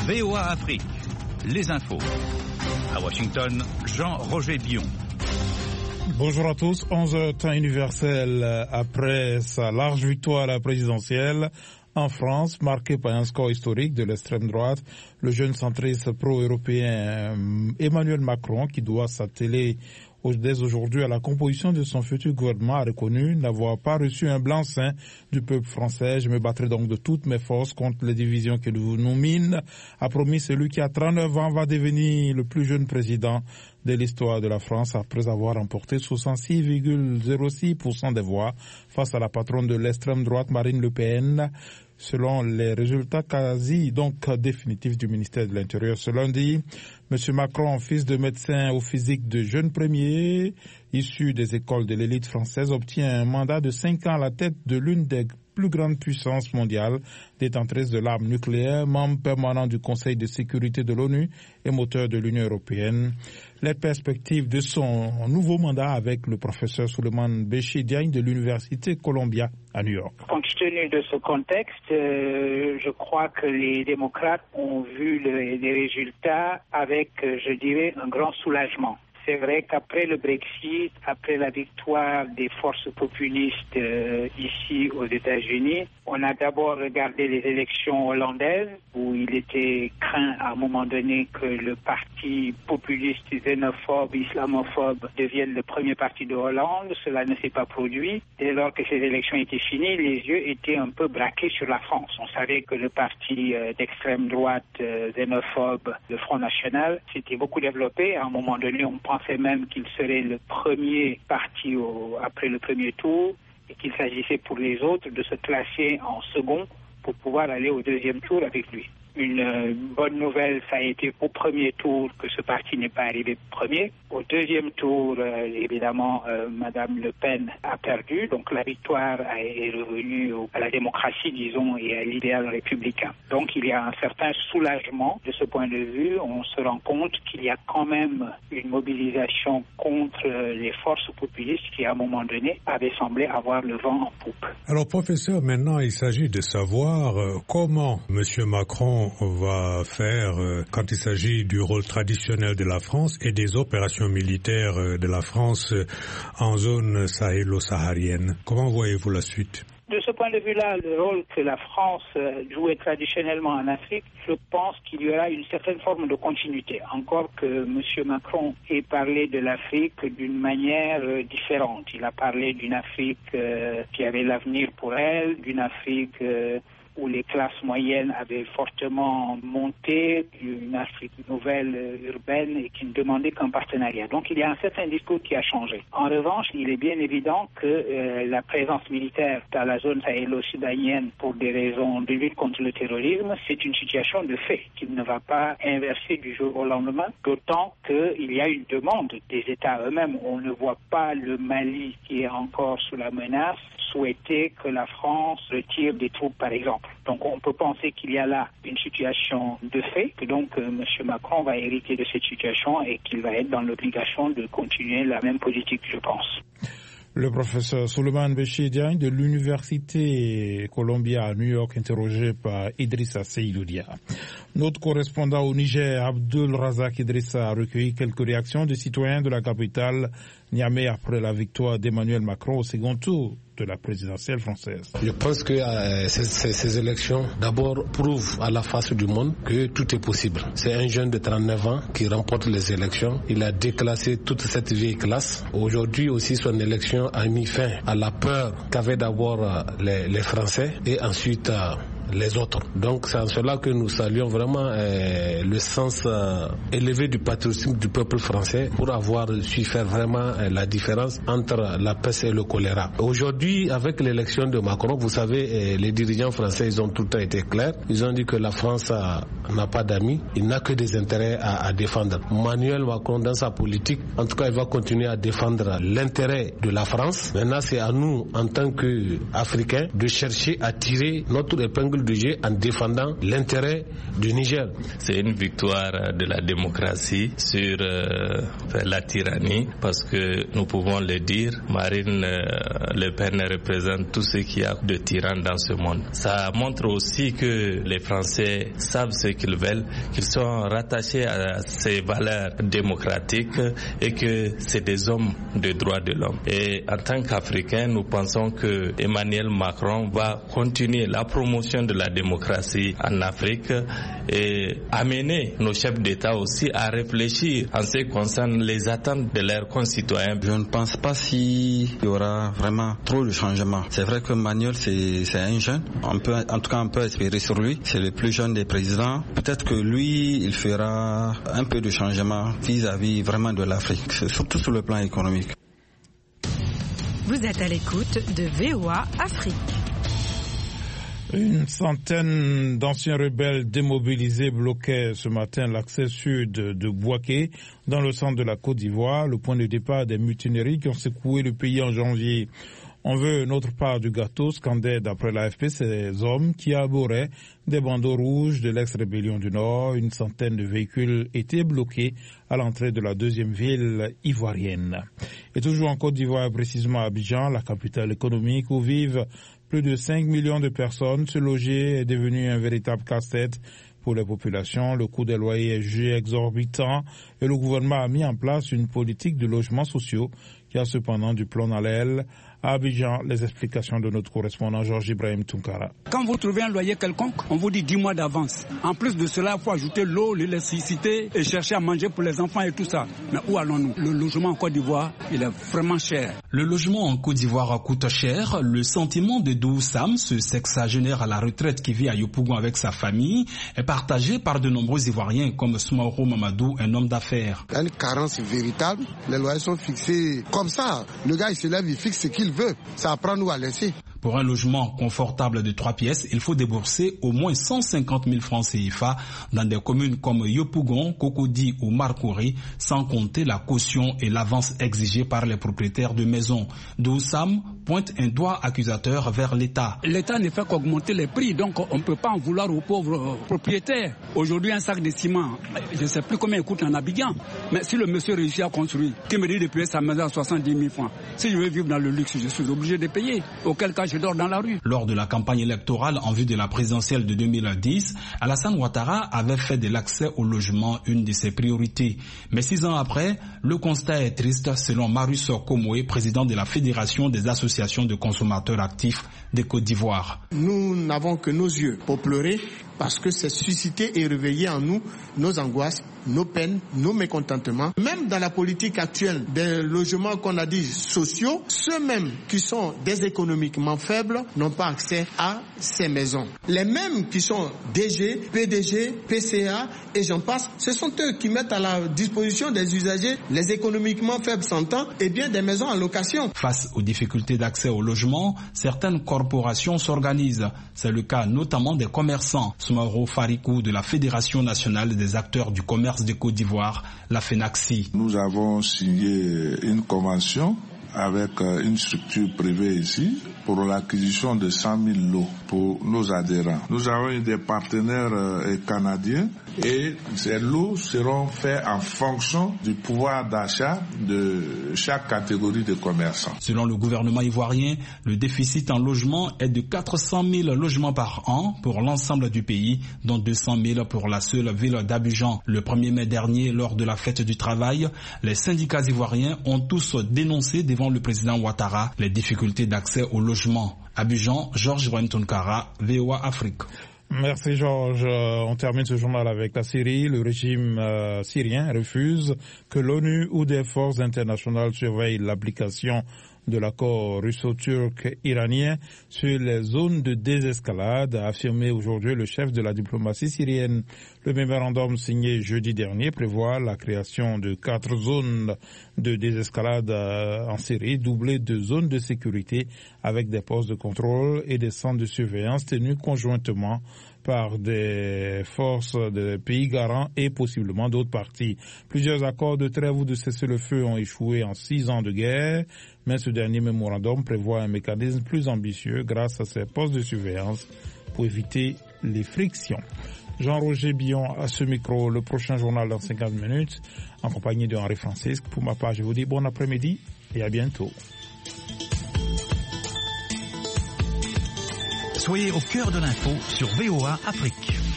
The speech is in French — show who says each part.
Speaker 1: VOA Afrique, les infos. À Washington, Jean-Roger Bion.
Speaker 2: Bonjour à tous, 11h temps universel après sa large victoire à la présidentielle en France, marquée par un score historique de l'extrême droite. Le jeune centriste pro-européen Emmanuel Macron, qui doit s'atteler dès aujourd'hui à la composition de son futur gouvernement, a reconnu n'avoir pas reçu un blanc-seing du peuple français. Je me battrai donc de toutes mes forces contre les divisions qui nous minent, a promis celui qui à 39 ans va devenir le plus jeune président de l'histoire de la France après avoir remporté 66,06% des voix face à la patronne de l'extrême droite Marine Le Pen. Selon les résultats quasi définitifs du ministère de l'Intérieur ce lundi, M. Macron, fils de médecin au physique de jeune premier, issu des écoles de l'élite française, obtient un mandat de 5 ans à la tête de l'une des plus grandes puissances mondiales, détentrice de l'arme nucléaire, membre permanent du Conseil de sécurité de l'ONU et moteur de l'Union européenne. Les perspectives de son nouveau mandat avec le professeur Souleymane Béchi Diagne de l'Université Columbia à New York.
Speaker 3: Compte tenu de ce contexte, je crois que les démocrates ont vu les résultats avec, je dirais, un grand soulagement. C'est vrai qu'après le Brexit, après la victoire des forces populistes ici aux États-Unis, on a d'abord regardé les élections hollandaises où il était craint à un moment donné que le parti populiste, xénophobe, islamophobe devienne le premier parti de Hollande. Cela ne s'est pas produit. Dès lors que ces élections étaient finies, les yeux étaient un peu braqués sur la France. On savait que le parti d'extrême droite xénophobe, le Front National, s'était beaucoup développé. À un moment donné, on pensait même qu'il serait le premier parti après le premier tour et qu'il s'agissait pour les autres de se classer en second pour pouvoir aller au deuxième tour avec lui. Une bonne nouvelle, ça a été au premier tour que ce parti n'est pas arrivé premier. Au deuxième tour, évidemment, Madame Le Pen a perdu. Donc la victoire est revenue à la démocratie, disons, et à l'idéal républicain. Donc il y a un certain soulagement de ce point de vue. On se rend compte qu'il y a quand même une mobilisation contre les forces populistes qui, à un moment donné, avaient semblé avoir le vent en poupe.
Speaker 4: Alors, professeur, maintenant, il s'agit de savoir comment M. Macron va faire quand il s'agit du rôle traditionnel de la France et des opérations militaires de la France en zone sahélo-saharienne. Comment voyez-vous la suite ?
Speaker 3: De ce point de vue-là, le rôle que la France jouait traditionnellement en Afrique, je pense qu'il y aura une certaine forme de continuité. Encore que M. Macron ait parlé de l'Afrique d'une manière différente. Il a parlé d'une Afrique qui avait l'avenir pour elle, d'une Afrique où les classes moyennes avaient fortement monté, une Afrique nouvelle urbaine et qui ne demandait qu'un partenariat. Donc il y a un certain discours qui a changé. En revanche, il est bien évident que la présence militaire dans la zone sahélo-sudanienne pour des raisons de lutte contre le terrorisme, c'est une situation de fait qui ne va pas inverser du jour au lendemain, d'autant qu'il y a une demande des États eux-mêmes. On ne voit pas le Mali qui est encore sous la menace souhaiter que la France retire des troupes, par exemple. Donc on peut penser qu'il y a là une situation de fait, que donc M. Macron va hériter de cette situation et qu'il va être dans l'obligation de continuer la même politique, je pense.
Speaker 2: Le professeur Souleymane Béchi Diagne de l'Université Columbia à New York, interrogé par Idrissa Seydoudia. Notre correspondant au Niger, Abdul Razak Idrissa, a recueilli quelques réactions des citoyens de la capitale Niamey après la victoire d'Emmanuel Macron au second tour de la présidentielle française.
Speaker 5: Je pense que ces élections, d'abord, prouvent à la face du monde que tout est possible. C'est un jeune de 39 ans qui remporte les élections. Il a déclassé toute cette vieille classe. Aujourd'hui aussi, son élection a mis fin à la peur qu'avaient d'abord les Français et ensuite les autres. Donc c'est en cela que nous saluons vraiment le sens élevé du patriotisme du peuple français pour avoir su faire vraiment la différence entre la peste et le choléra. Aujourd'hui, avec l'élection de Macron, vous savez, les dirigeants français, ils ont tout le temps été clairs. Ils ont dit que la France n'a pas d'amis, il n'a que des intérêts à défendre. Emmanuel Macron, dans sa politique, en tout cas, il va continuer à défendre l'intérêt de la France. Maintenant, c'est à nous, en tant qu'Africains, de chercher à tirer notre épingle 2018 en défendant l'intérêt du Niger.
Speaker 6: C'est une victoire de la démocratie sur la tyrannie, parce que nous pouvons le dire, Marine Le Pen représente tout ce qu'il y a de tyran dans ce monde. Ça montre aussi que les Français savent ce qu'ils veulent, qu'ils sont rattachés à ces valeurs démocratiques et que c'est des hommes de droits de l'homme. Et en tant qu'Africains, nous pensons que Emmanuel Macron va continuer la promotion de la démocratie en Afrique et amener nos chefs d'État aussi à réfléchir en ce qui concerne les attentes de leurs concitoyens.
Speaker 7: Je ne pense pas s'il y aura vraiment trop de changements. C'est vrai que Manuel, c'est un jeune. En tout cas, on peut espérer sur lui. C'est le plus jeune des présidents. Peut-être que lui, il fera un peu de changement vis-à-vis vraiment de l'Afrique, surtout sur le plan économique.
Speaker 8: Vous êtes à l'écoute de VOA Afrique.
Speaker 2: Une centaine d'anciens rebelles démobilisés bloquaient ce matin l'accès sud de Bouaké, dans le centre de la Côte d'Ivoire, le point de départ des mutineries qui ont secoué le pays en janvier. On veut notre part du gâteau, scandaient d'après l'AFP ces hommes qui arboraient des bandeaux rouges de l'ex-rébellion du Nord. Une centaine de véhicules étaient bloqués à l'entrée de la deuxième ville ivoirienne. Et toujours en Côte d'Ivoire, précisément à Abidjan, la capitale économique où vivent plus de 5 millions de personnes, se loger est devenu un véritable casse-tête pour les populations. Le coût des loyers est jugé exorbitant et le gouvernement a mis en place une politique de logements sociaux qui a cependant du plomb dans l'aile. À Abidjan, les explications de notre correspondant Georges Ibrahim Tunkara.
Speaker 9: Quand vous trouvez un loyer quelconque, on vous dit 10 mois d'avance. En plus de cela, il faut ajouter l'eau, l'électricité et chercher à manger pour les enfants et tout ça. Mais où allons-nous? Le logement en Côte d'Ivoire, il est vraiment cher.
Speaker 10: Le logement en Côte d'Ivoire coûte cher. Le sentiment de Dou Sam, ce sexagénaire à la retraite qui vit à Yopougon avec sa famille, est partagé par de nombreux Ivoiriens comme Soumaoro Mamadou, un homme d'affaires.
Speaker 11: Il y a une carence véritable. Les loyers sont fixés comme ça. Le gars, il se lève, il fixe ce qu'il veut. Ça apprend nous à laisser.
Speaker 10: Pour un logement confortable de 3 pièces, il faut débourser au moins 150 000 francs CFA dans des communes comme Yopougon, Cocody ou Marcouré, sans compter la caution et l'avance exigée par les propriétaires de maisons. Doussam pointe un doigt accusateur vers l'État.
Speaker 9: L'État ne fait qu'augmenter les prix, donc on ne peut pas en vouloir aux pauvres propriétaires. Aujourd'hui, un sac de ciment, je ne sais plus combien il coûte en Abidjan, mais si le monsieur réussit à construire, qui me dit de payer sa maison à 70 000 francs, si je veux vivre dans le luxe, je suis obligé de payer, auquel cas je dors dans la rue.
Speaker 10: Lors de la campagne électorale en vue de la présidentielle de 2010, Alassane Ouattara avait fait de l'accès au logement une de ses priorités. Mais 6 ans après, le constat est triste selon Marius Komoé, président de la Fédération des associations de consommateurs actifs de Côte d'Ivoire.
Speaker 11: Nous n'avons que nos yeux pour pleurer parce que c'est suscité et réveillé en nous nos angoisses, nos peines, nos mécontentements. Même dans la politique actuelle des logements qu'on a dit sociaux, ceux-mêmes qui sont déséconomiquement faibles n'ont pas accès à ces maisons. Les mêmes qui sont DG, PDG, PCA et j'en passe, ce sont eux qui mettent à la disposition des usagers, les économiquement faibles s'entend, et bien des maisons en location.
Speaker 10: Face aux difficultés d'accès au logement, certaines corporations s'organisent. C'est le cas notamment des commerçants. Soumaoro Farikou de la Fédération nationale des acteurs du commerce de Côte d'Ivoire, la FENACSI.
Speaker 12: Nous avons signé une convention avec une structure privée ici pour l'acquisition de 100 000 lots pour nos adhérents. Nous avons eu des partenaires canadiens et ces lots seront faits en fonction du pouvoir d'achat de chaque catégorie de commerçants.
Speaker 10: Selon le gouvernement ivoirien, le déficit en logement est de 400 000 logements par an pour l'ensemble du pays, dont 200 000 pour la seule ville d'Abidjan. Le 1er mai dernier, lors de la fête du travail, les syndicats ivoiriens ont tous dénoncé devant le président Ouattara les difficultés d'accès au logement. Abidjan, Georges Ibrahim Tunkara, VOA Afrique.
Speaker 2: Merci Georges. On termine ce journal avec la Syrie. Le régime syrien refuse que l'ONU ou des forces internationales surveillent l'application de l'accord russo-turc-iranien sur les zones de désescalade, a affirmé aujourd'hui le chef de la diplomatie syrienne. Le mémorandum signé jeudi dernier prévoit la création de 4 zones de désescalade en Syrie, doublées de zones de sécurité avec des postes de contrôle et des centres de surveillance tenus conjointement par des forces des pays garants et possiblement d'autres parties. Plusieurs accords de trêve ou de cessez-le-feu ont échoué en 6 ans de guerre, mais ce dernier mémorandum prévoit un mécanisme plus ambitieux grâce à ces postes de surveillance pour éviter les frictions. Jean-Roger Billon à ce micro, le prochain journal dans 50 minutes, en compagnie de Henri Francisque. Pour ma part, je vous dis bon après-midi et à bientôt.
Speaker 1: Soyez au cœur de l'info sur VOA Afrique.